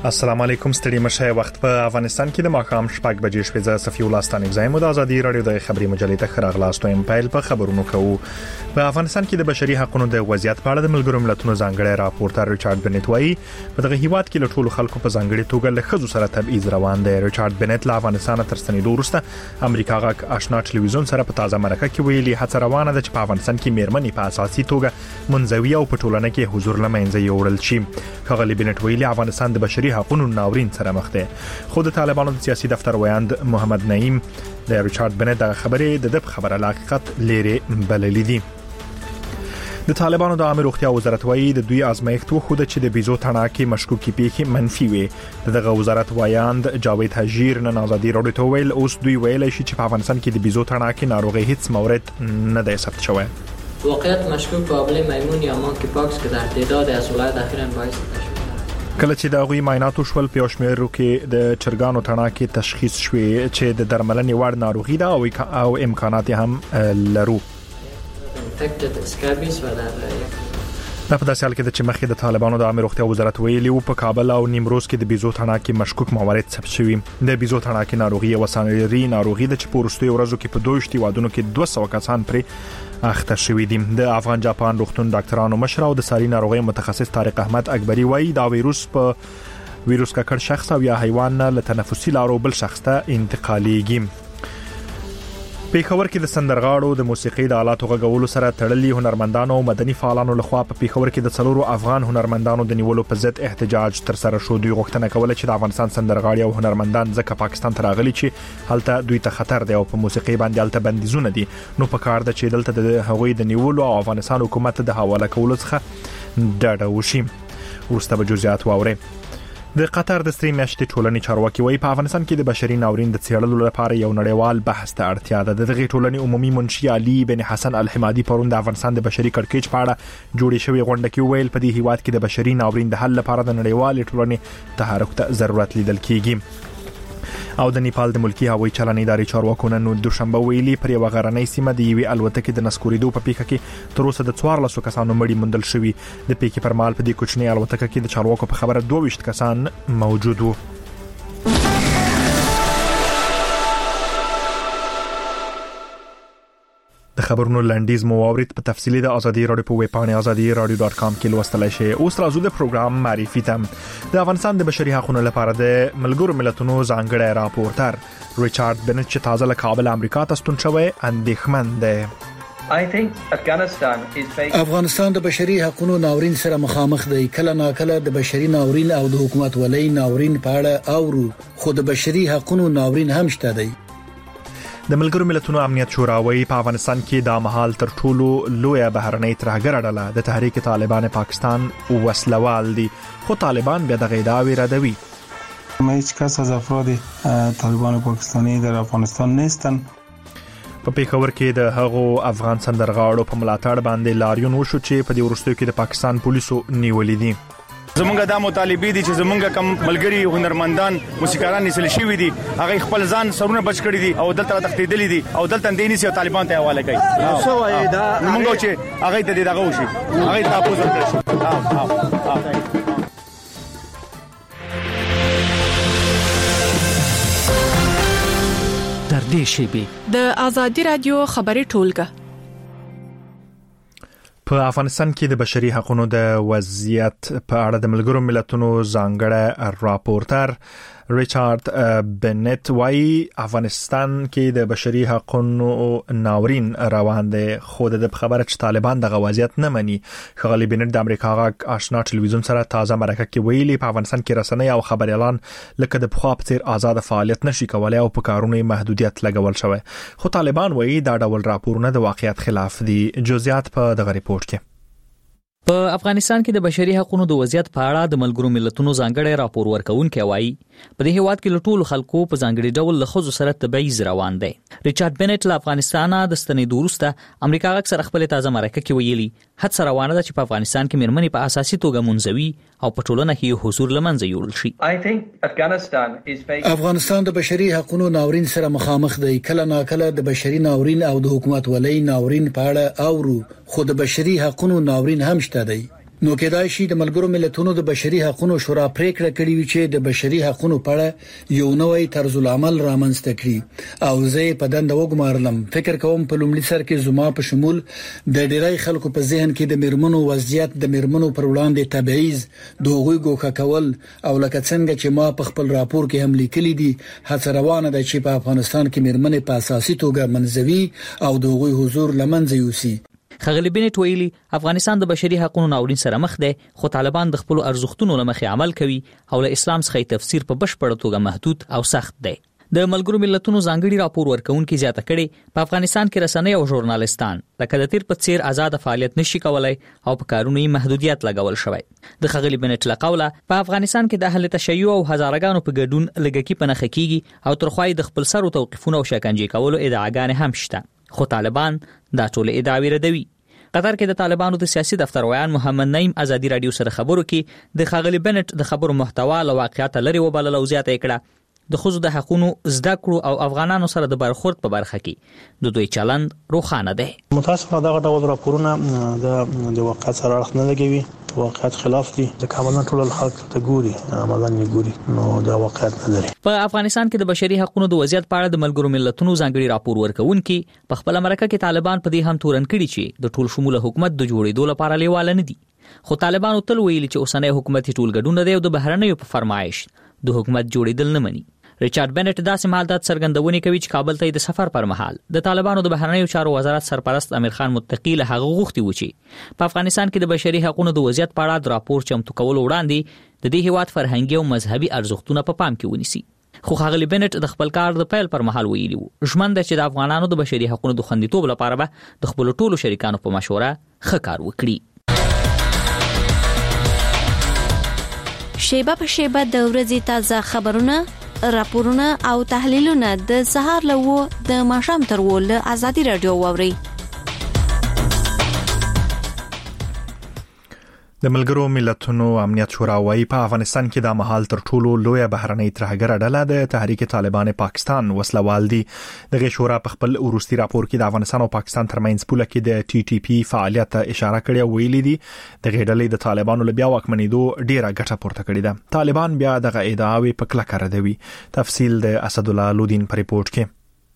السلام علیکم ستړي مشه وخت په افغانستان کې د ماښام شپږ بجې شپې ز صفي ولستانې زایم د ازادي رادیو د خبري مجلې ته خراغلاستو ام پایل په خبرونو کوو. په افغانستان کې د بشري حقوقو د وضعیت په اړه د ملګرو ملتونو ځانګړی راپورټر ریچارډ بنټ وایي په دغه هیواد کې له ټولو خلکو په ځانګړي توګه له خزو سره تبعیض روان دی. ریچارډ بنټ له افغانستان تر ستنېدو وروسته امریکا غاک آشنا ټلویزیون سره په تازه مرکه کې ویلي هڅه روانه ده چې په افغانستان کې میرمنې په اساسي توګه منځوي او په ټولنه کې حضور لمنځه یوړل شي. ښاغلي بنټ ویلي افغانستان د بشري حقوقو ناورین سره مخ دی. خو د طالبانو د سیاسي دفتر ویاند محمد نعیم د ریچارډ بنټ د خبرې د خبره له حقیقت لري بللی دي. د طالبانو د عامه روغتیا وزارت وایي د دوی آزمایښت وخوده چې د بیزو تڼاکې مشکوکي پیښې منفي وي. دغه وزارت ویاند جاوید حجیر نن ازادي رادیو ته ویل اوس دوی ویلای شي چې په افغانستان کې د بیزو تڼاکې ناروغي هیڅ مورد نه دی ثبت شوی. واقعیت مشکوک به آبله میمون یا مانکی پاکس که در تعداد از ولایت اخیراً باعث تشویق کله چې د غوي معایناتو شول په شمیرو کې د چرګانو تڼاکې تشخیص شوې چې د درملنې وړ ناروغي ده او امکانات هم لرو. په داسې حال کې چې مخکې د طالبانو د عامه روغتیا وزارت ویلي او په کابل او نیمروز کې د بیزو تڼاکې مشکوک موارد ثبت شوي. د بیزو تڼاکې ناروغي یو سانري ناروغي ده چې په وروستیو ورځو کې په 22 هیوادونو کې 200 کسان پرې اخته شوي دي. د افغان جاپان روغتون ډاکټرانو مشر او د ساري ناروغي متخصص طارق احمد اکبری وایي دا ویروس ککړ شخص او یا حیوان له تنفسي لارو بل شخص ته انتقالېږي. پیښور کې د سندرغاړو د موسیقي د آلاتو غږولو سره تړلي هنرمندانو او مدني فعالانو لخوا په پیښور کې د څلورو افغان هنرمندانو د نیولو په ضد احتجاج تر سره شو. دوی غوښتنه کوله چې د افغانستان سندرغاړي او هنرمندان ځکه پاکستان ته راغلي چې هلته دوی ته خطر دی او په موسیقي باندې هلته بندیزونه دي نو په کار ده چې دلته د هغوی د نیولو او افغانستان حکومت د حواله کولو څخه ډډه وشي. ورسته به جزئیات واوري. د قطر د سری میاشتې ټولنې چارواکي وایي په افغانستان کې د بشري ناورین د څېړلو لپاره یو نړیوال بحث ته اړتیا ده. د دغه ټولنې عمومي منشي علي بن حسن الحمادي پرون د افغانستان د بشري کړکېچ په اړه جوړې شوې غونډه کې ویل په دې هیواد کې د بشري ناورین د حل لپاره د نړیوال ټولنې تحرک ته ضرورت لیدل کیږي. او د نیپال د ملکی هوایي چلنې ادارې چارواکو نن دوشنبه ویلي پر یو غرنۍ سیمه د یوې الوتکې د نسکورېدو په پیښه کې تر اوسه د 14 کسانو مړي موندل شوي. د پیښې پر مهال په دې کوچنۍ الوتکه کې د چارواکو په خبره 22 کسان موجود وو. د خبرونو لنډیز مو واورید په تفصیلی د ازادي رادیو په ویب پاڼه azadi.radio.com کې لوستلای شئ. اوس راځو د پروګرام معرفي ته. د افغانستان د بشري حقوقو لپاره د ملګرو ملتونو ځانګړی راپورټر ریچارډ بنټ چې تازه له کابل امریکا ته ستون شوی اندېښمن دی. افغانستان د بشري حقوقو ناورین سره مخامخ دی. کله ناکله د بشري ناورین او د حکومت ولای ناورین په اړه اورو خو د بشري حقوقو ناورین هم شته دی. د ملګرو ملتونو امنیت شورا وايي په افغانستان کې د مهال تر ټولو لویه بهرنۍ ترهګر ډله د تحریک طالبان پاکستان وسلوال دي خو طالبان بیا دغه ادعاوې ردوي. هیچ کس از افراد طالبان پاکستانی در افغانستان نیستن. په پیښور کې د هغو افغان سندرغاړو په ملاتړ باندې لاریون وشو چې په دې وروستیو کې د پاکستان پولیسو نیولې دي. زمونږ د مطالبه دي چې زمونږ کم ملګری هنرمندان موسیقاران نسل شوی دي هغه خپل ځان سرونه بچ کړی دي او دلته تختیدلې دي او دلته دیني سي طالبان ته حواله کوي. سو وای دا موږ چې هغه ته دغه وشي هغه تاسو ورکړئ. در دې شی د ازادي رادیو خبري ټولګه. په افغانستان کې د بشري حقوقو د وضعیت په اړه د ملګرو ملتونو ځانګړی راپورټر ریچارډ بنټ وایي افغانستان کې د بشري حقوقو ناورین روان دی خو د خبره چې طالبان دغه وضعیت نه مني. ښاغلي بنټ د امریکا غاک آشنا ټلویزیون سره تازه مرکه کې ویلي په افغانستان کې رسنۍ او خبر اعلان لکه د پخوا په څیر آزاد فعالیت نشي کولای او په کارونو محدودیت لګول شوی. خو طالبان وایي دا ډول راپورونه د واقعیت خلاف دي. جزئیات په دغه ریپورت کې. په افغانستان کې د بشري حقوقو د وضعیت په اړه د ملګرو ملتونو ځانګړی راپور ورکونکي وایي په دې هیواد کې له ټولو خلکو په ځانګړي ډول له خزو سره تبعیض روان دی. ریچارډ بنټ له افغانستان د ستنېدو وروسته امریکا اکثر خپل تازه مرکه کې ویلي هڅه روانه ده چې په افغانستان کې میرمنې په اساسي توګه منځوي او په ټولنه کې حضور لمنځه یوړل شي. افغانستان د بشري حقوقو ناورین سره مخامخ دی. کله ناکله د بشري ناورین او د حکومت ولای ناورین په اړه اورو خو د بشري حقوقو ناورین هم شته دی. نو کېدای شي د ملګرو ملتونو د بشري حقوقو شورا پریکړه کړې وي چې د بشري حقوقو په اړه یو نوې طرز العمل رامنځته کړي او زه په دنده وګمارلم. فکر کوم په لومړي سر کې زما په شمول د ډیری خلکو په ذهن کې د میرمنو وضعیت د میرمنو پر وړاندې تبعیض د هغوی ګوښه کول او لکه څنګه چې ما په خپل راپور کې هم لیکلي دي هڅه روانه ده چې په افغانستان کې میرمنې په اساسي توګه منځوي او د هغوی حضور لمنځه یوسي. خغلی بنټ ویلي افغانستان د بشري حقوقو ناورین سره مخ دی خو طالبان د خپل ارزښتونو لمخې عمل کوي او له اسلام څخه تفسیر په بشپړه توګه محدود او سخت دی. د ملګرو ملتونو ځانګړي راپور ورکونکي زیاته کړي په افغانستان کې رسنۍ او ژورنالستان لکه د تیر په څیر آزاد فعالیت نشي کولای او په کارونو یې محدودیت لګول شوی. د خغلی بنټ لقوله په افغانستان کې د اهل تشیع او هزارګانو په ګډون لګکی په نخ کېږي او ترخوای د خپل سر او توقیفونه او شکنجه کولو ادعاګانې هم شته خو طالبان دا ټول ادعاوې ردوي. قطر کې د طالبانو د سیاسي دفتر ویان محمد نعیم ازادي رادیو سره خبرو کې د خغلی بنټ د خبرو محتوا له واقعیت لري وبلل او زیاته کړه د خصوص د حقوقو زده کړو او افغانانو سره د برخورد په برخه کې د دوی چلند روښانه دی. متاسفانه دا ډول راپورونه د واقعیت سره اړخ نه لګوي، واقعیت خلاف دي. د کابل ټول خلک ته ګوري عملاً یې ګوري نو دا واقعیت نه لري. په افغانستان کې د بشري حقوقو د وضعیت په اړه د ملګرو ملتونو ځانګړي راپور ورکونکي په خپل مرکه کې طالبان په دې هم تورن کړي چې د ټول شموله حکومت د جوړېدو لپاره لیواله نه دي. خو طالبانو تل ویلي چې اوسنۍ حکومت ټول ګډون دی او د بهرنیو په فرمایش د حکومت جوړېدل نه مني. ریچارډ بنټ داسې مالدات څرګندونې کوي چې کابل ته د سفر پر مهال د طالبانو د بهرنیو چارو وزارت سرپرست امیر خان متقی له هغه غوښتي و چې په افغانستان کې د بشري حقوقو د وضعیت په اړه د راپور چمتو کولو وړاندې د دې هیواد فرهنګي او مذهبي ارزښتونه په پام کې ونیسي. خو خغلی بنټ د خپل کار د پیل پر مهال ویلي و ژمن ده چې د افغانانو د بشري حقوقو د خوندیتوب لپاره به د خپل ټولو شریکانو په مشوره ښه کار وکړي. شیبه په شیبه د ورځې تازه خبرونه، راپورونه او تحلیلونه د سهار له د ماښام تر له ازادي رادیو واوري. د ملګرو ملتونو امنیت شورا وايي په افغانستان کې د مهال تر ټولو لوی بهرنۍ ترهګر ډله د تحریک طالبان پاکستان وسلوال دي. د شورا په خپل وروستي راپور کې د افغانستان او پاکستان ترمنځ پوله کې د ټي ټي پی فعالیت ته اشاره کړې او ویلي دي د غېډلې د طالبانو له بیا واکمنېدو ډیره ګټه پورته کړې ده. طالبان بیا دغه ادعاوې په کلکه ردوي. تفصیل د اسد الله لودین په ریپورت کې.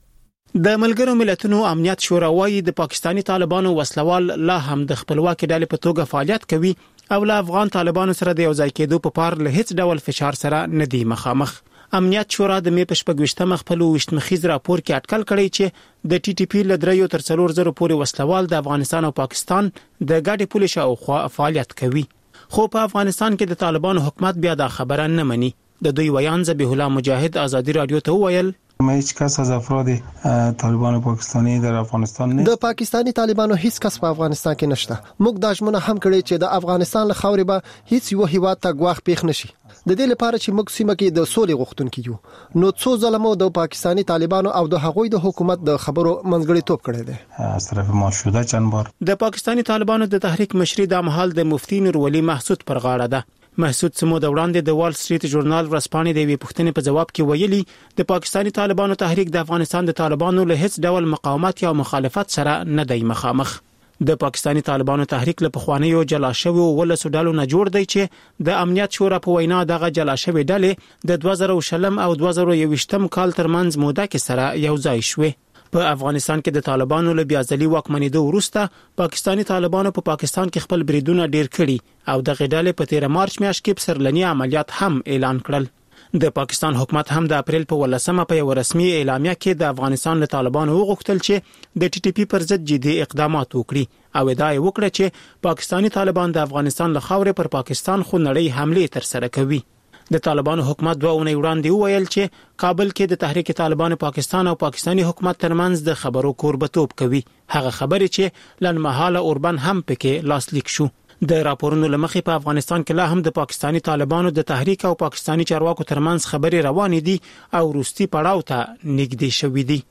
د ملګرو ملتونو امنیت شورا وايي د پاکستانی طالبانو وسلوال لا هم د خپلواکۍ ډلې په توګه فعالیت کوي او له افغان طالبانو سره د یو ځای کېدو په پار له هیڅ ډول فشار سره نه دی مخامخ. امنیت شورا د می په شپږ خپل وشتمخیز راپور کې اټکل کړی چې د ټي ټي پی له 3 تر 4,000 پورې وسلوال د افغانستان او پاکستان د ګډې پولې شاوخوا فعالیت کوي. خو په افغانستان کې د طالبانو حکومت بیا دا خبره نه مني. د دوی ویان ذبیح الله مجاهد ازادي رادیو ته وویل هیڅ کس از افراد طالبان پاکستانی در افغانستان نه. د پاکستانی طالبانو هیڅ کس په افغانستان کې نشته. موږ دا ژمنه هم کړې چې د افغانستان له خاورې به هیڅ یو هیواد ته ګواښ پیښ نشي. د دې لپاره چې موږ سیمه کې د سولې غوښتونکي یو. نو څو ظلمو د پاکستانی طالبانو او د هغوی د حکومت د خبرو منځګړیتوب کړی دی. از طرف ما شده چند بار. د پاکستانی طالبانو د تحریک مشري د محل د مفتی نور ولی محسود پر غاړه ده. محسود سمو د وړاندې د وال سټریټ ژورنال ورسپانې د وی پښتنې په جواب کې ویلي د پاکستانی طالبانو تحریک د افغانستان د طالبانو له هیڅ ډول مقاومت یا مخالفت سره نه دی مخامخ. د پاکستانی طالبانو تحریک له پخوانیو جلا شوی ولسو ډلو نه جوړ دی چې د امنیت شورا په وینا دغه جلا شوی ډلې د 2020 او 2021 کال ترمنځ موده کې سره یو ځای شوه. په افغانستان کې د طالبانو له بیا ځلي واکمنېدو وروسته پاکستانی طالبانو په پاکستان کې خپل بریدونه ډیر کړي او د غډالې په 13 مارچ میاشت کې سرلنی عملیات هم اعلان کړل. د پاکستان حکومت هم د اپریل په 18 په یو رسمي اعلامیه کې د افغانستان له طالبانو وغوښتل چې د ټي ټي پی پر ضد جدي اقدامات وکړي او ادعا وکړه چې پاکستانی طالبان د افغانستان له خاورې پر پاکستان خو نړۍ حمله تر سره کوي. د طالبانو حکومت 2 اونۍ وړاندې وویل چې کابل کې د تحریک طالبان پاکستان او پاکستانی حکومت ترمنځ د خبرو کوربتوب کوي. هغه خبرې چې لنمحاله اوربن هم پکې لاسلیک شو. د راپورونو لمخې په افغانستان کې لا هم د پاکستانی طالبانو د تحریک او پاکستانی چارواکو ترمنځ خبرې روانې دي او روستي پړاو ته نږدې شوې دي.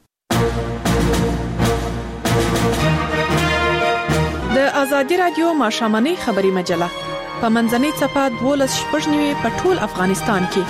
د ازادي رادیو ماښامنۍ خبري مجله په منځنۍ صفه 12:90 په ټول افغانستان کې.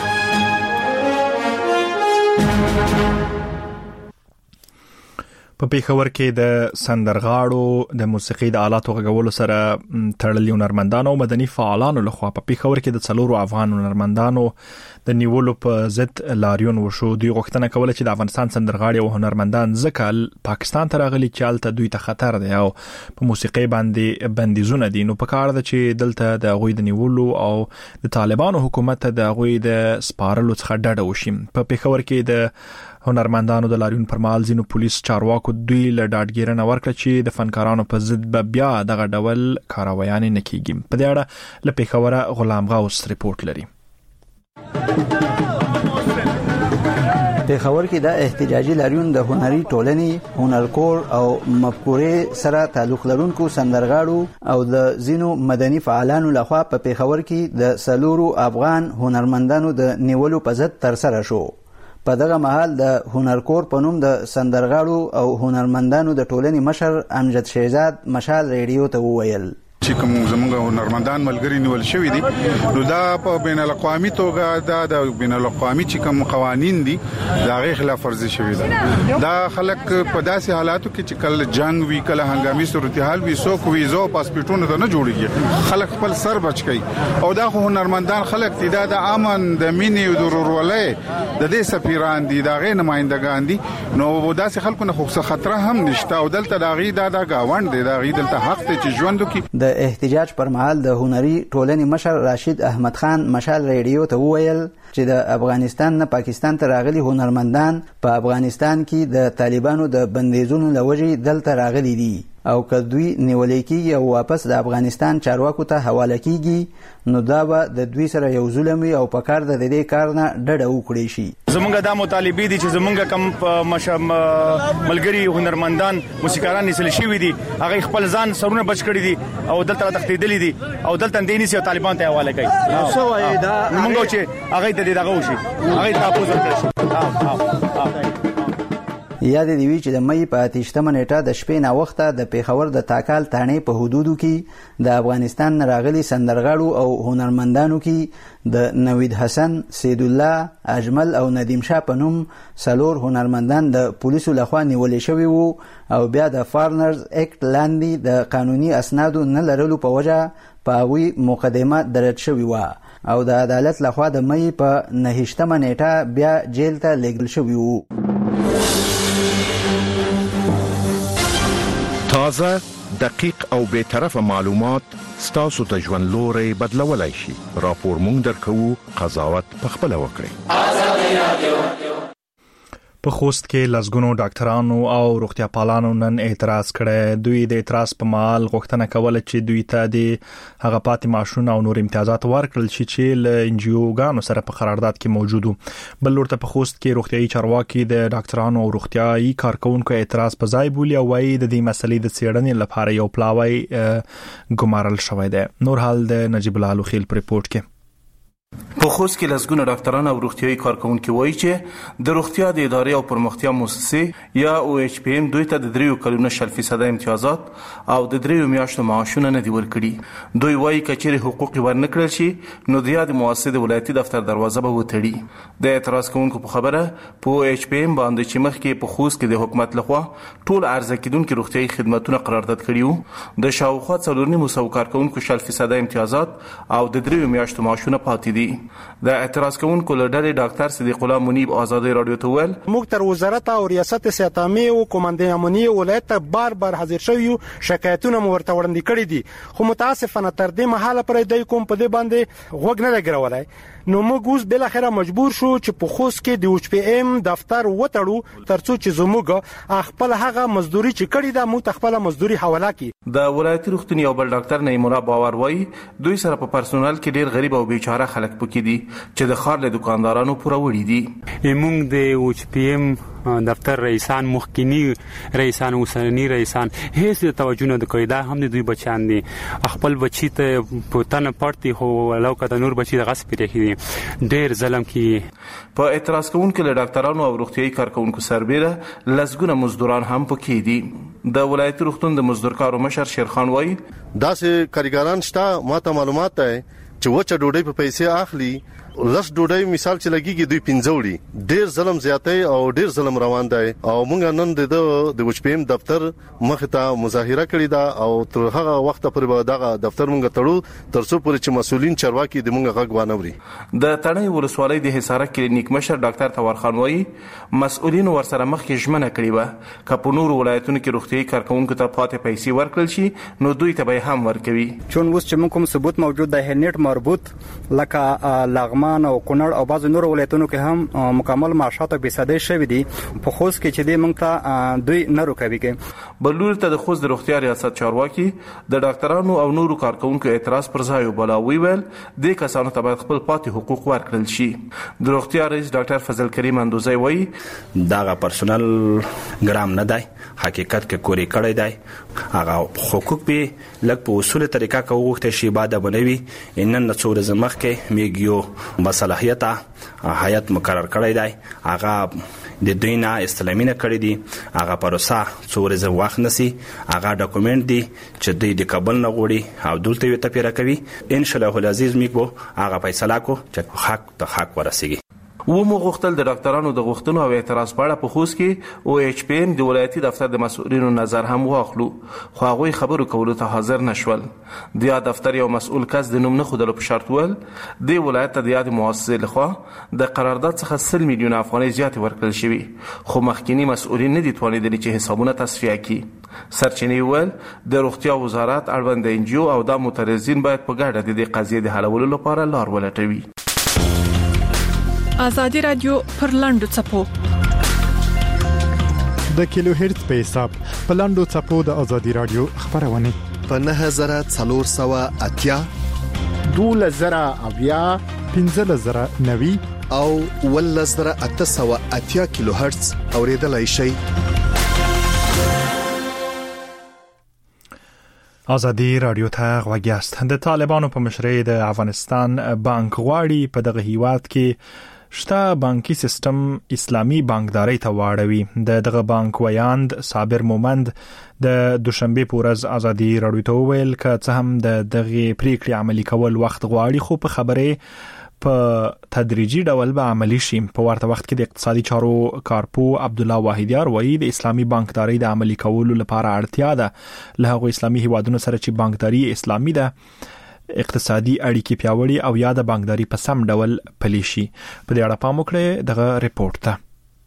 په پیښور کې د سندرغاړو د موسیقي د آلاتو غږولو سره تړلي هنرمندانو او مدني فعالانو لخوا په پیښور کې د څلورو افغان هنرمندانو د نیولو په ضد لاریون وشو. دوی غوښتنه کوله چې د افغانستان سندرغاړي او هنرمندان ځکه پاکستان ته راغلي چې هلته دوی ته خطر دی او په موسیقي باندې بندیزونه دي، نو په کار ده چې دلته د هغوی د نیولو او د طالبانو حکومت ته د هغوی د سپارلو څخه ډډه وشي. په پیښور کې د هنرمندانو د لاریون پر مهال ځینو پولیس چارواکو دوی له ډاډګیرنه ورکړه چې د فنکارانو په ضد به بیا دغه ډول کاروایانې نه کیږي. په دې اړه له پیښوره غلام غوث ریپورت لري. پیښور کې د احتجاجي لاریون د هنري ټولنې، هنرکور او مفکورې سره تعلق لرونکو سندرغاړو او د ځینو مدني فعالانو لخوا په پیښور کې د څلورو افغان هنرمندانو د نیولو په ضد ترسره شو. په دغه مهال د هنرکور په نوم د سندرغاړو او هنرمندانو د ټولنې مشر امجد شهزاد مشال ریډیو ته وویل چې کوم زموږ هنرمندان ملګری نیول شوی دي، نو دا په بین الاقوامي توګه د بین الاقوامي چې کوم قوانين دي دا غي خلاف ورزي شوی ده. دا خلک په داسې حالاتو کې چې کله جنگ وی، کله هنګامي صورتحال وی، سو کو ویزو پاسپورتونه ته نه جوړیږي، خلک خپل سر بچ کوي. او دا خو هنرمندان خلک دي، دا د امن د مینې او د ورورولۍ د دې سفیران دي، دا غي نمائندگان دي، نو داسې خلکو نه خو خطر هم نشته. او دلته دا غي دا گاوند دي، دا غي دلته حق ته چې ژوند وکړي. د احتجاج پر مهال د هنري ټولنې مشر راشد احمد خان مشال ریډیو ته وویل چې د افغانستان نه پاکستان ته راغلي هنرمندان په افغانستان کې د طالبانو د بندیزونو لوجې دلته راغلي دي او که دوی نیولې کېږي او واپس د افغانستان چارواکو ته حواله کېږي، نو دا به د دوی سره یو ظلم وي او په کار د دې کار نه ډډه وکړي شي. زمونږ دا مطالبه دي چې زمونږ کم ملګری هنرمندان موسیقاران نسل شي وي دي، هغه خپل ځان سرونه بچ کړی دي او دلته تختیدلې دي او دلته د دې نسي طالبان ته حواله کوي. نو سو دا موږ چې هغه د دې دغه وشي، هغه تاسو ورکړي. یاد دی وی چې د مې په 28 نیټه د شپې نا وخته د پیښور د تاکال تانې په حدودو کې د افغانستان راغلي سندرغاړو او هنرمندانو کې د نوید حسن، سید الله، اجمل او ندیم شاه په نوم څلور هنرمندان د پولیسو لخوا نیولې شوي وو او بیا د فارنرز اکټ لاندې د قانوني اسنادو نه لرلو په وجه په هغوی مقدمه درج شوې وه او د عدالت لخوا د مې په 29 نیټه بیا جیل ته لیږل شوي وو. تازه، دقیق او بے طرفه معلومات ستاسو ته ژوند لوري بدلولای شي. راپور مونږ درکو، قضاوت پخپله وکړئ. په خوست کې لزګونو ډاکټرانو او روغتیا پالانو نن اعتراض کړی. دوی د اعتراض په مهال غوښتنه کوله چې دوی ته د هغه پاتې معاشونه او نور امتیازات ورکړل شي چې له انجیوګانو سره په قرارداد کې موجودو. بل لورته په خوست کې روغتیايي چارواکي د ډاکټرانو او روغتیايي کارکونکو اعتراض په ځای بولي او وايي د دې مسلې د څېړنې لپاره یو پلاوی ګمارل شوی دی. نور حال د نجیب الله لوخیل په ریپورت کې. په خوست کې لزګونه ډاکټران او روغتیايي کارکونکو وایي چې د روغتیا د ادارې او پرمختیا مؤسسې یا او ایچ پی ام دوی ته د 3 کلونو 0% امتیازات او د 3 میاشتو معاشونه نه دی ورکړي. دوی وایي کچېرې حقوق ورنکړل شي نو د یاد مؤسسې د ولایتي دفتر دروازه به وتړي. د اعتراض کوونکو په خبره په او ایچ پی ام باندې چې مخکې په خوست کې د حکومت لخوا ټول ارزه کېدونکو روغتیايي خدماتونه قرارداد کړیو، د شاوخوا 4.5 کارکونکو 0% امتیازات او د 3 میاشتو معاشونه پاتې دي. د اعتراض کوونکو لړۍ ډاکټر صدیق الله منیب آزادۍ رادیو ته ویل موږ تر وزارت او ریاست صحت عامه او کمانډې امنیه ولایت ته بار حاضر شویو، شکایتونه مو ورته وړاندې کړي دي، خو متاسفانه تر دې مهاله پر دې کوم په دې باندې غوږ نه لګولای. نو موږ اوس بل اخره مجبور شو چې په خوست کې د ایچ پی ام دفتر وټړو ترڅو چې زموږ خپل هغه مزدوري چې کړی دا مو خپل مزدوري حواله کی. د ولایتي روغتوني او بل ډاکټر نعیم الله باور وایي دوی سره په پرسونل کې ډیر غریب او بیچاره خلک پکې دي چې د خار له دکاندارانو پوره وړي دي. موږ د ایچ پی ام دفتر رئیسان، مخکینی رئیسان، اوسنی رئیسان هیڅ توجه نه کوي. دا هم د دوی بچان دي، خپل بچی ته پوتنه پړتي هو لو کده نور بچی د غصب لري، ډیر ظلم کی. په اعتراض کوونکو له ډاکټرانو او روغتیايي کارکونکو سربېره لزګونه مزدوران هم پکې دي. د ولایتي روغتون د مزدورکارو مشر شیرخان وایي داسې کاریګران شته، ماته معلومات ده چې وچه ډوډۍ په پیسې اخلي لس ډوډۍ مثال چې لګيږي دوی 15 وړي ډیر ظلم زیاتې او ډیر ظلم روان دی او موږ نن د وچپیم دفتر مخ ته مظاهره کړې ده او تر هغه وخت پورې دغه دفتر موږ تړو تر څو پورې چې مسولین چارواکي د موږ غږ وانوري. د تڼۍ ولسوالۍ د حصارک کلینیک مشر ډاکټر تور خان وایي مسؤلین ورسره مخکې ژمنه کړې و چې په نورو ولایتونو کې روغتيایي کارکونکو ته پاتې پیسې ورکړل شي نو دوی ته به هم ورکوي. چون اوس چې موږ کوم ثبوت موجود د هنیټ مربوط لکه لغمان او کونړ او بعض نورو ولایتونو کې هم مکمل معاشات 20% شوی دي په خوست کې چې د موږ ته دوی نه روکوي کې بلور ته د خوست د روغتیا ریاست چارواکي د ډاکټرانو او نورو کارکونکو اعتراض پر ځای وبلاوي ول د کسانو ته خپل پاتې حقوق ورکړل شي. د روغتیا رئیس ډاکټر فضل کریم اندوزی وایي دا پرسونل ګرام نه دی حقیقت کې کوری کړی دی هغه حقوق به لکه په اصول طریقه کې وغوښتل شي بعد بنوي نن څو ورځې مخکې میګیو مصالحیت هیئت مقرر کړی دی هغه د دوینه استلامینه کړی دی هغه پروسه څو ورځې وخت نسی هغه ډاکومنت دی چې د کابل نه غوړي او دلته یو تپیره کوي ان شاء الله العزیز میګو هغه فیصله کو چې حق ته حق ورسیږي. و مو غوښتل د ډاکټرانو د غوښتنو او اعتراض په اړه په خوست کې او ایچ پی ام د ولایتي دفتر د مسؤلینو نظر هم واخلو خو هغه خبرو کولو ته حاضر نشول. د دفتر یو مسؤل کس د نوم نه خودلو په شرط ول د ولایت د یاد مؤسسه لخوا د قرارداد څخه 100 میلیون افغانۍ زیات ورکړل شوی خو مخکینی مسؤلین نه دي توانیدل چې حسابونه تصفیه کړي. سرچینې ول د روغتیا وزارت اړوند انجیو او د معترضین باید په ګډه د قضیې د حلولو لپاره لار ولټوي. آزادی رادیو پر لاندو چپو د کیلو هرتز په حساب په لاندو چپو د آزادی رادیو خبرونه په 9480 12090 15090 او 11880 کیلو هرتز اوریدلای شئ. آزادی رادیو ته غوږیاست. د طالبانو په مشرۍ د افغانستان بانک غواړي په دغه هیواد کې شته بانکي سیستم اسلامي بانکداري ته واړوي. دغه بانک ویاند صابر مومند د دوشنبه په ورځ آزادی رادیو ته ویل ک څه هم دغه پریکړې عملی کول وخت غواړي خو په خبره په تدریجي ډول به عملی شي. په ورته وخت کې د اقتصادي چارو کارپو عبدالله واحدیار وایي د اسلامي بانکداري د عملی کولو لپاره اړتیا ده له هغو اسلامي هیوادونو سره چې بانکداري اسلامي ده اقتصادي اړیکې پیاوړي او یا د بانکداري په سم ډول پلي شي. په دې اړه پام وکړئ دغه ریپورت ته.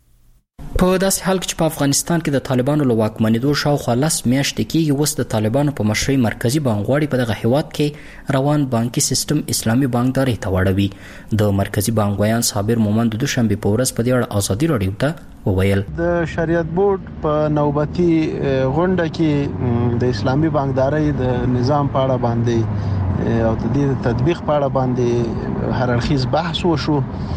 په داسې حال کې چې په افغانستان کې د طالبانو له واکمنېدو شاوخوا 10 میاشتې کېږي اوس د طالبانو په مشرۍ مرکزی بانک غواړي په دغه هیواد کې روان بانکي سیستم اسلامي بانکداري ته واړوي. د مرکزی بانک ویان صابر مومند د دوشنبه په ورځ په دې اړه آزادي رادیو ته وویل د شریعت بورډ په نوبتي غونډه کې د اسلامي بانکداري د نظام په اړه باندې او د دې تطبیق په اړه باندې هر اړخیز بحث وشو.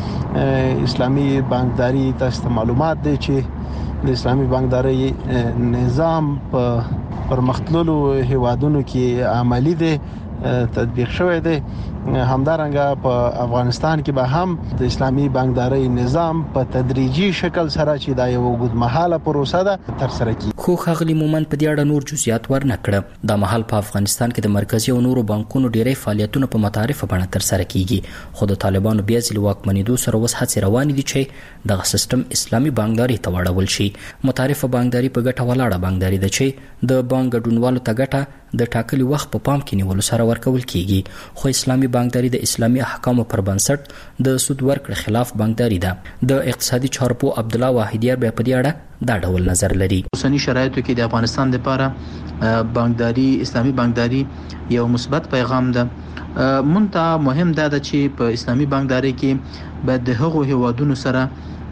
اسلامي بانکداري تاسو معلومات دي چې د اسلامي بانکداري نظام په پرمختللو هیوادونو کې عملی دي تطبیق شوی دی. همدارنګه په افغانستان کې به هم د اسلامي بانکداري نظام په تدریجي شکل سره چې دا یو اوږدمهاله پروسه ده تر سره کیږي. خو خغلی مومند په دې اړه نور جزئیات ورنکړه. د محل په افغانستان کې د مرکزی او نورو بانکونو ډیری فعالیتونه په متعارفه بڼه تر سره کیږي خو د طالبانو بیا ځل واکمنېدو سره وس هڅې روانې دي چې دغه سیستم اسلامي بانکداري ته واړول شي. متعارفه بانکداري په ګټه ولاړه بانکداري ده چې د بانک ګډونوالو ته ګټه د ټاکلي وخت په پام کې نیولو سره ورکول کیږي. خو اسلامي بانکداري د اسلامي احکامو پر بنسټ د سود ورکړې خلاف بانکداري ده. د اقتصادي چارپو عبدالله واحدیار په دې اړه دا ډول نظر لري. اوسنی شرایطو کې د افغانستان لپاره بانکداري اسلامي بانکداري یو مثبت پیغام ده. مونته مهم ده چې په اسلامي بانکداري کې باید د هغو هیوادونو سره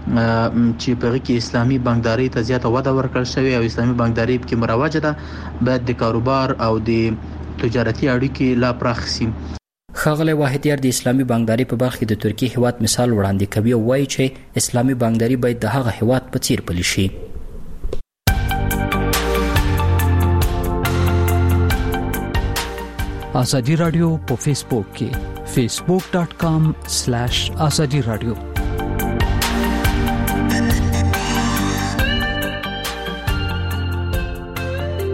چې په کې اسلامي بانکداري ته زیاته وده ورکړل شوی او اسلامي بانکداري کې مروج ده باید د کاروبار او د تجارتي اړیکې لا پراخ شي. خغلی واحدیار د اسلامي بانکداري په برخه د ترکیه هیواد مثال وړاندې کوي او وایي چې اسلامي بانکداري باید د هغه هیواد په څیر پلي شي. آزادی رادیو په فیسبوک کې facebook.com/azadi radio.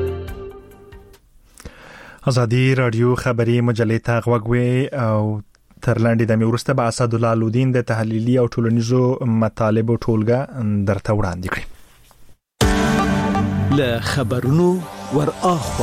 آزادی رادیو خبری مجلې ته غوږ وی او تر لاندې د میورسته به اسد الله لودین د تحلیلي او ټولنیزو مطالبو ټولګه درته وړاندې کړي. له خبرونو ور اخوا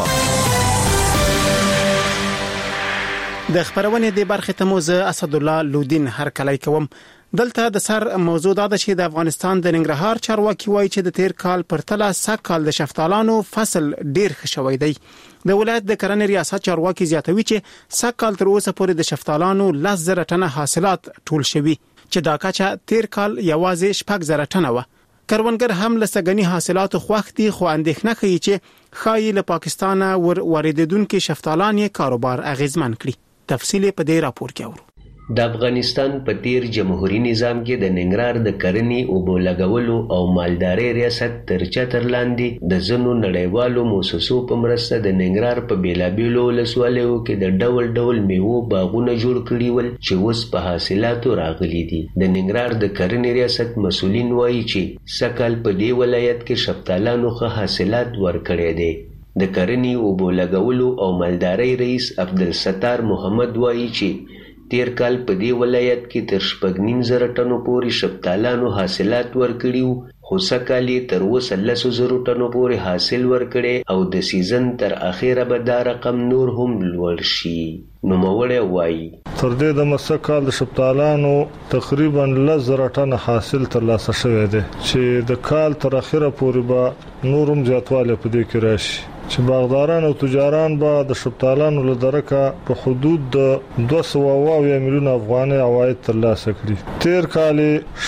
د خبرونه د برخه تموز اسد الله لودین هر کله کوم. دلته د سر موضوع دا ده چې د افغانستان د ننګرهار چارواکي وایي چې د تیر کال پرتله سږ د شفتالانو فصل ډیر ښه شوی دی. د ولایت د کرنې ریاست چارواکي زیاتوي چې سږ تر اوسه پورې د شفتالانو 10,000 ټنه حاصلات ټول شوي چې دا کچه تیر کال یوازې 6,000 ټنه و. کروندګر هم له سږنی حاصلاتو خوښ دي خو اندېښنه کوي چې خایي له پاکستان واردېدونکو شفتالان یې کاروبار اغیزمن کړي. تفصیل په دې راپور کې اورو. د افغانستان په تیر جمهوریت نظام کې د ننګرهار د کرنې او بولګولو او مالدارۍ ریاست تر چتر لاندې د ځینو نړیوالو مؤسسو په مرسته د ننګرهار په بیلابیلو ولسوالیو کې د ډول ډول میوو باغونه جوړ کړي ول چې اوس په حاصلاتو راغلي دي. د ننګرهار د کرنې ریاست مسؤلین وایي چې سږ په دې ولایت کې شفتالانو ښه حاصلات ورکړي دي. د کرنې او بولګولو او مالدارۍ رئیس عبدالستار محمد وایي چې تیر کال په دې ولایت کې تر 9,500 ټنو پورې شفتالانو حاصلات ورکړي خو سږ تر 10,000 ټنو پورې حاصل ورکړي او د سیزن تر اخیره به دا رقم نور هم لوړ شي. نوموړی وایي تر دې د مسکال د شفتالانو تقریبا 10,000 ټن حاصل ترلاسه شوی دی چې د کال تر اخیره پورې به نورم زیاتوالی په دې کې راشي چې باغداران او تجاران به د شفتالانو له درکه په حدود د 200 میلیون افغاني عواید ترلاسه کړي. تیر کال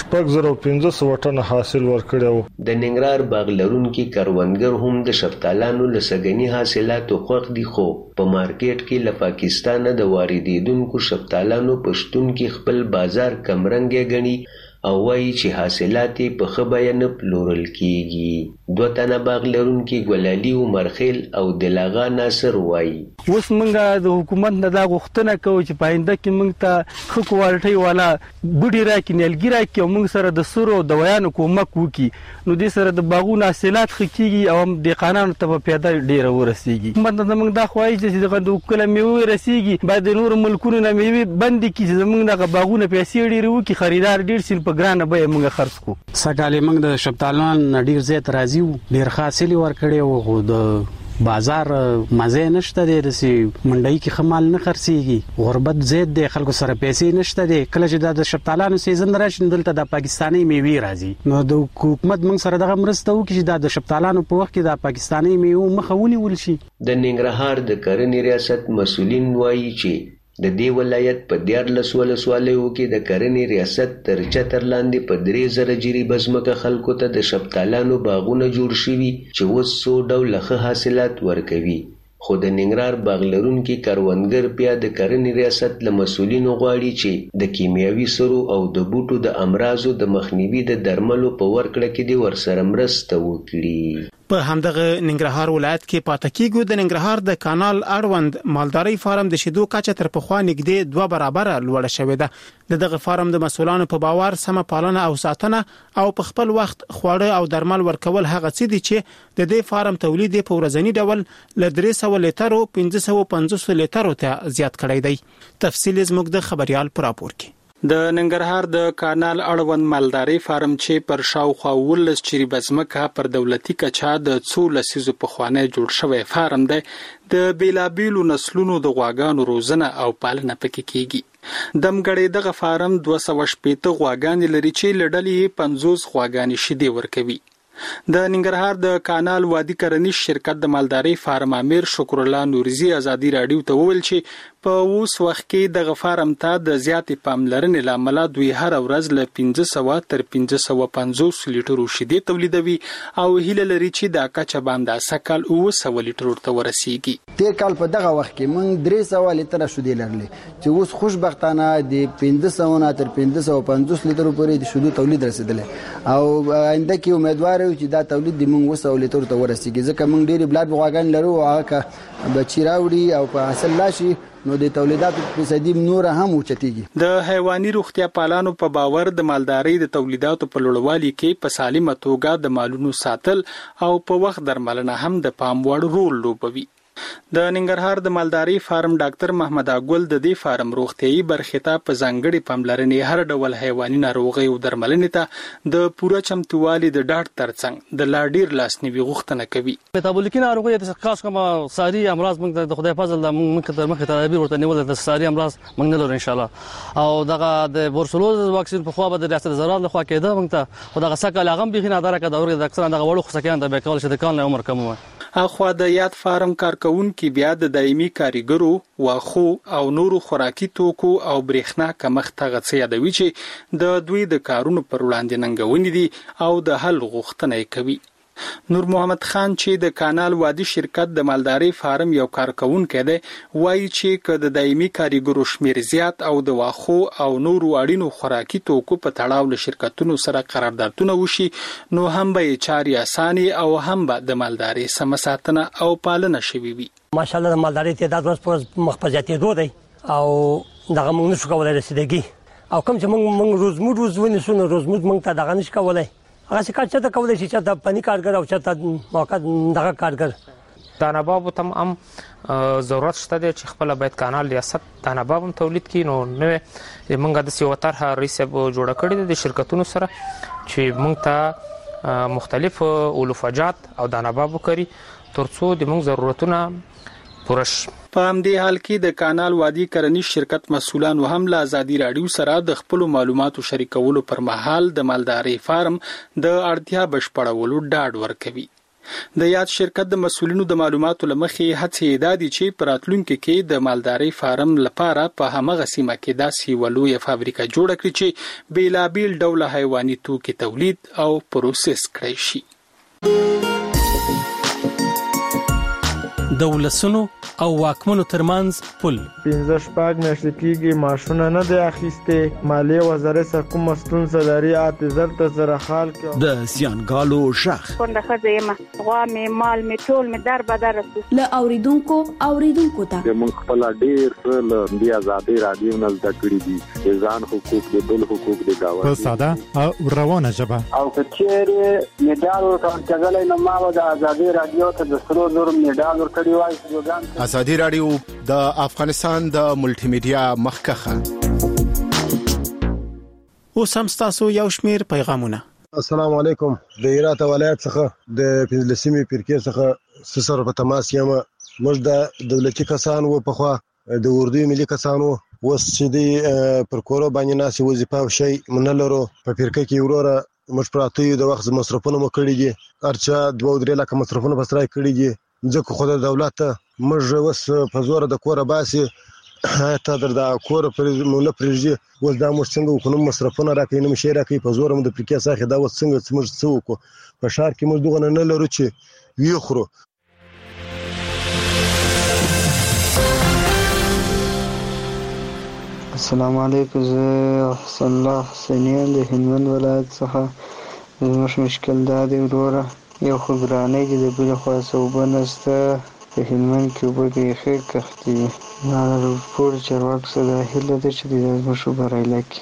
6,500 ټن حاصل ورکړی و. د ننګرهار باغ لرونکي کروندګر هم د شفتالانو له سږني حاصلاتو خوښ دي خو په مارکیټ کې له پاکستان د واردېدونکو شفتالانو په شتون کې خپل بازار کمرنګ غني او وایي چې حاصلات په ښه بیه نه پلورل کیږي. 2 تنه باغ لرونکي ګلالي عمرخیل او دلاغا ناصر وایي اوس موږ د حکومت نه دا غوښتنه کوو چې پاینده کې موږ ته ښه کوالټي والا بډی راکې نیلګي راکې او موږ سره د سرو دویانو کومک وکړي نو دې سره د باغونو حاصلات ښه کیږي او د قانون ته په پیاده ډیره ورسیږي. حکومت موږ دا خوایي چې د کله میوه رسیږي باید د نور ملکونو نه میوه بند کړي چې موږ د باغونو پیسې ډیره وکړي خریدار ډیر سین په ګرانه به موږ خرڅ کو. سټاله موږ د شفتالان ډیر زیات راځي ډیر حاصل ورکړي او د بازار مزه نشته دی رسي منډي کې خمال نه خرڅيږي غربت زیات دی خلکو سره پیسې نشته دی کله چې د شفتالانو سیزن راشي دلته د پاکستاني میوه راځي نو د حکومت موږ سره دغه مرسته وکړي چې د شفتالانو په وخت کې د پاکستاني میوه مخاوني ولشي. د ننګرهار د کرنې ریاست مسؤلین وایي چې د دې ولایت په 14 ولسوالیو کې د کرنې ریاست تر چتر لاندې په 3,000 جریبه ځمکه خلکو ته د شفتالانو باغونه جوړ شوي چې اوس 100 ډوله ښه حاصلات ورکوي. خو د ننګرهار باغ لرونکي کروندګر بیا د کرنې ریاست له مسؤلینو غواړي چې د کیمیاوي سرو او د بوټو د امراضو د مخنیوي د درملو په ورکړه کې د ورسره مرسته وکړي. په همدغه ننګرهار ولایت کې پاتکیګو د ننګرهار د کانال اړوند مالداري فارم د شیدو کچه تر پخوا نږدې 2 برابر لوړه شوې ده. دغه فارم د مسؤلانو په باور سم پالنه او ساتنه او په خپل وخت خواړه او درمل ورکول هغه څه دي چې د دې فارم تولید په ورځنی ډول ل 300 لیټرو 550 لیټرو ته زیات کړی دی. تفصیل زموږ د خبريال پر راپور کې. د ننګرهار د کانال اړوند مالداري فارم چې پر شاوخوا 19 چریبه ځمکه پر دولتي کچا د 2 لسیزو په خوانه جوړ شوی فارم دی. د بیلابیلو نسلونو د غواګانو روزنه او پالنه پکې کیږي. دمګړې دغه فارم 280 غواګان لري چې لړلې 50 غواګانې شیدې ورکوي. د ننګرهار د کانال وادي کرنیز شرکت د مالداري فارم امیر شکر الله نورزي ازادي رادیو ته وویل چې په اوس وخت کې د فارم ته د زیاتې پاملرنې لامل دوی هر ورځ له 500 تر 550 لیټرو شیدې تولیدوي او هیله لري چې د کچه باندې سکل 900 لیټرو ته ورسیږي. تیر کال په دغه وخت کې موږ 300 لیټر شیدې لرلې چې اوس خوشبختانه د 500 تر 550 لیټرو پورې د شیدو تولید رسیدلی او آینده کې امیدوار چې دا تولید د موږ 900 لیټرو ته ورسیږي ځکه موږ ډېری بلاد غواګان لرو او هغه بچی راوړي او په حاصل لاشي نو د تولیداتو فیصدي نور هم اوچتيږي. د حیواني روغتیا پالانو په باور د مالدارۍ د تولیداتو په لوړوالي کې په سالمه توګه د مالونو ساتل او په وخت درملنه هم د پام وړ رول لوبوي. د ننګرهار د مالداري فارم ډاکټر محمد اګل د دې فارم روغتيایي برخې ته په ځانګړي پاملرنې هر ډول حیواني ناروغي او درملنې ته د پوره چمتووالي د ډاډ ترڅنګ د لا ډیر لاسنیوي غوښتنه کوي. میتابولیکي ناروغي د خاص کوم ساري امراض موږ د خدای فضل د موږ تر مخه تدابیر ورته نیول د ساري امراض موږ نه لرو ان شاء الله او دغه د بورسلوز واکسین په خوا به د ریاست زراعت له خوا کېده موږ ته خو دغه سکه لاغم به نه درکه د اورګ د اکثر دغه وړو خصکیان د بیکول شته کال عمر کم وي. اخوا د یاد فارم کارکونکو بیا د دایمي کاریګرو واخو او نورو خوراکي توکو او برېښنا کمښت غڅ یادوي چې د دوی د کارونو پر وړاندې ننګونې دي او د حل غوښتنه کوي. نور محمد خان چې د کانال وادي شرکت د مالداري فارم یو کارکونکو دی وایي چې که د دایمي کاریګرو شمیر زیات او د واخو او نورو اړینو خوراکي توکو په تړاو له شرکتونو سره قراردادونه وشي نو هم به چاري اساني او هم به د مالداري سمساتنه او پالنه شوي وي. ماشاءالله د مالداري تعداد ورځ په مخ په زیاتېدو دی او دغه موږ نشو کولای رسیدګي او کوم چې موږ روز ونیسو نو روز موږ ته دغه نشو کولای هغه څه کار چې کولای شي چې د پنی کارګر او چې موقع دغه کارګر دانه باب ته هم ضرورت شته دی چې خپل باید کانال ریاست دانه باب هم تولید کړي نو نو موږ د سیو طرحه ریسب جوړ کړی د شرکتونو سره چې موږ ته مختلف اولوفاجات او دانه باب کړي ترڅو د موږ ضرورتونه پوره شي. په همدې حال کې د کانال وادي کرنی شرکت مسولان هم له ازادي رادیو سره د خپل معلوماتو شریکولو پر مهال د مالداري فارم د اړتیا بشپړولو ډاډ ورکوي. د یاد شرکت د مسولینو د معلوماتو لمخې هڅې دادي چې پراتلونکو کې د مالداري فارم لپاره په همغه سیمه کې داسې ولوي فابریکه جوړه کړي چې بیلابیل ډول حیواني توکي تولید او پروسس کړي شي. د ولسونو او واکمنو ترمنځ پل 15 میاشتې کېږي ماشونه نه دی اخیسته مالیه وزارت سره کوم ستونزه لري اعتذار ته سره حال کې د زیانګالو شخ څنګه خزه ما غوا می مال می ټول می در بدر له اوریدونکو ته موږ خپل ډیر څه د آزادي رادیو نه زده کړی دي ځان حقوق د بل حقوق د گاوه په ساده او روانه ژبه او کچېره میډال ورکړل نو ما د آزادي رادیو ته د سرو زور میډال ورکړی وای. ازادي رادیو د افغانستان د ملټي میډیا مخکخه. اوس هم تاسو یو شمیر پیغامونه. السلام علیکم. د هرات ولایت څخه د پنځلسمې فرقې څخه سره په تماس یم. موږ د دولتي کسانو په خوا د اردو ملي کسانو وس چې دی پر کورو باندې ناسي وظیفه او شی منلرو په فرقه کې وروره موږ پراته د وخت مصرفونه مکړي دي ارچا 2-3 لک مصرفونه بسرای کړي دي ځکه خو د دولت موږ وس په زور د کوره باسي ته د کوره پر مونږ پرېږي وز دا موږ څنګه وکړو مصرفونه راکې نه مشي راکې په زور موږ د پرکې ساخه دا وس څنګه موږ څه وکړو په شهر کې موږ دغه نه لرو چې وی خورو. السلام علیکم زه حسن الله حسینیان د هلمند ولایت څخه زموږ مشکل دا دی وروره یو خو ګرانۍ چې د بل خوا صوبه نسته په هلمند کې اوبه بیخي کښتې دي دا د رپورټ چارواکو څخه دا هیله ده چې د زموږ بریالی کړي.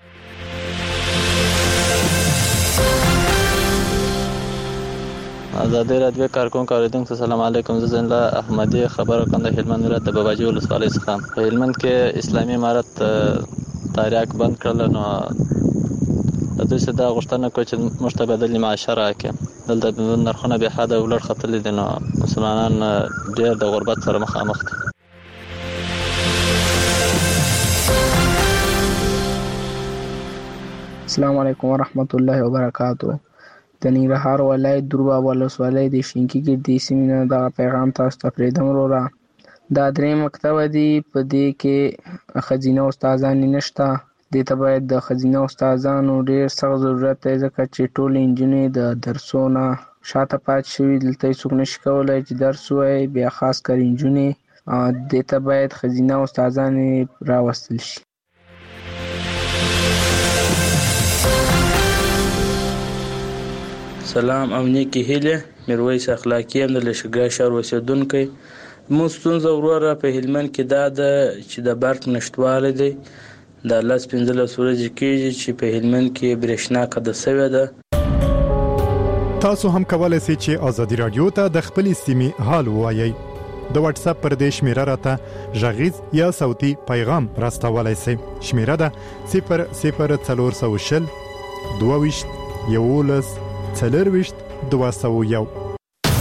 آزادی رادیو کارکونکو اوریدونکو سلام علیکم. زه زنده احمدی خبر کوم د هلمند ولایت د باباجي ولسوالۍ څخه. په هلمند کې اسلامي امارت تاریخ بند کړل نو د دوی څخه دا غوښتنه کوي چې موږ ته بدل معاشه راکړي. دلته نرخونه به حد ولر خطلې دي نو مسلمانان ډېر د غربت سره مخامخ دي. السلام علیکم ورحمت الله وبرکاتہ. د ننګرهار ولایت درباب ولسوالۍ د شینکي ګردې سیمې نه دغه پیغام تاسو ته پرېږدم وروره. دا درې مکتبه دي په دې کې ښځینه استادان نشته. دې ته باید د ښځینه استادانو ډېر سخت ضرورت دی ځکه چې ټولې نجونې د درسونو شاته پاتې شوي. دلته هېڅوک نشي کولی چې درس ووایي بیا خاص کر نجونې. دې ته باید ښځینه استادانې راوستل شي. سلام او نیکی هیله. میرویس اخلاقی هم د لشګای شهر اوسیدونکی. موږ ستونزه وروره په هلمند کې دا ده چې د برق نشتوالی دی. د 15 ورځې کېږي چې په هلمند کې برېښنا قطع شوې ده. تاسو هم کولای شئ چې آزادي رادیو ته د خپلې سیمې حال ووایئ. د واتس اپ پر دې شمیره راته غږیز یا صوتي پیغام راستولای شئ. شمیره ده 00400 22 14 201.